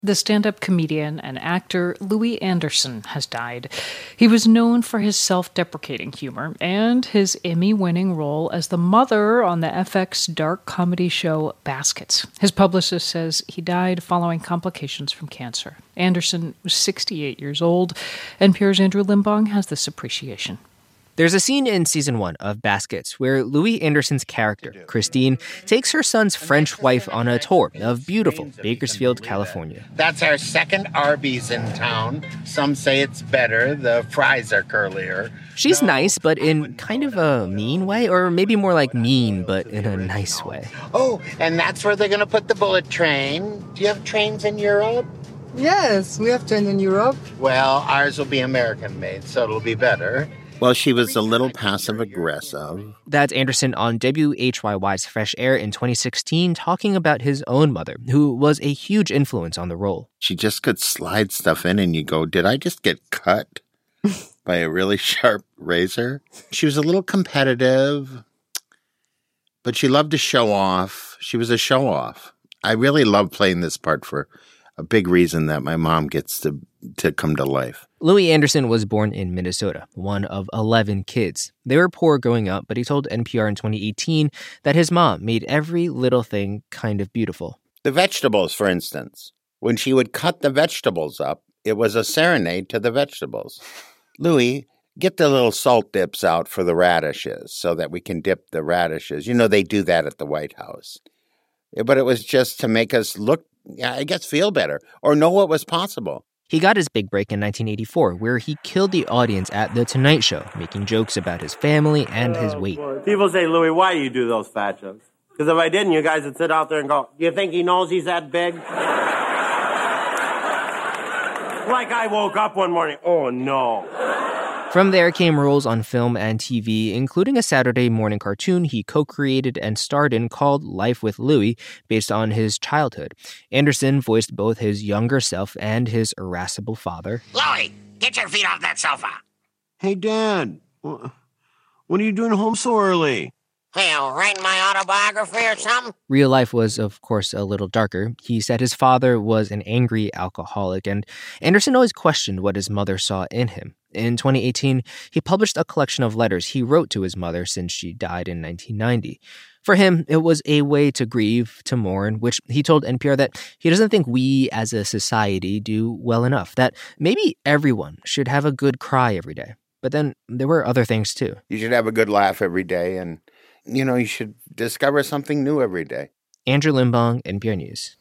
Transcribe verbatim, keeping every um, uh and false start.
The stand-up comedian and actor Louis Anderson has died. He was known for his self-deprecating humor and his Emmy-winning role as the mother on the F X dark comedy show Baskets. His publicist says he died following complications from cancer. Anderson was sixty-eight years old. N P R's Andrew Limbong has this appreciation. There's a scene in season one of Baskets where Louis Anderson's character, Christine, takes her son's French wife on a tour of beautiful Bakersfield, California. That's our second Arby's in town. Some say it's better. The fries are curlier. She's nice, but in kind of a mean way, or maybe more like mean, but in a nice way. Oh, and that's where they're going to put the bullet train. Do you have trains in Europe? Yes, we have trains in Europe. Well, ours will be American-made, so it'll be better. Well, she was a little passive-aggressive. That's Anderson on W H Y Y's Fresh Air in twenty sixteen, talking about his own mother, who was a huge influence on the role. She just could slide stuff in and you go, did I just get cut by a really sharp razor? She was a little competitive, but she loved to show off. She was a show-off. I really love playing this part for a big reason that my mom gets to, to come to life. Louis Anderson was born in Minnesota, one of eleven kids. They were poor growing up, but he told N P R in twenty eighteen that his mom made every little thing kind of beautiful. The vegetables, for instance. When she would cut the vegetables up, it was a serenade to the vegetables. Louis, get the little salt dips out for the radishes so that we can dip the radishes. You know, they do that at the White House. But it was just to make us look, I guess, feel better or know what was possible. He got his big break in nineteen eighty-four, where he killed the audience at The Tonight Show, making jokes about his family and his weight. People say, Louis, why do you do those fat jokes? Because if I didn't, you guys would sit out there and go, do you think he knows he's that big? Like I woke up one morning, oh no. From there came roles on film and T V, including a Saturday morning cartoon he co-created and starred in called Life with Louis, based on his childhood. Anderson voiced both his younger self and his irascible father. Louis, get your feet off that sofa. Hey, Dad, what are you doing home so early? Hey, you writing my autobiography or something? Real life was, of course, a little darker. He said his father was an angry alcoholic, and Anderson always questioned what his mother saw in him. In twenty eighteen, he published a collection of letters he wrote to his mother since she died in nineteen ninety. For him, it was a way to grieve, to mourn, which he told N P R that he doesn't think we as a society do well enough, that maybe everyone should have a good cry every day. But then there were other things, too. You should have a good laugh every day, and, you know, you should discover something new every day. Andrew Limbong, N P R News.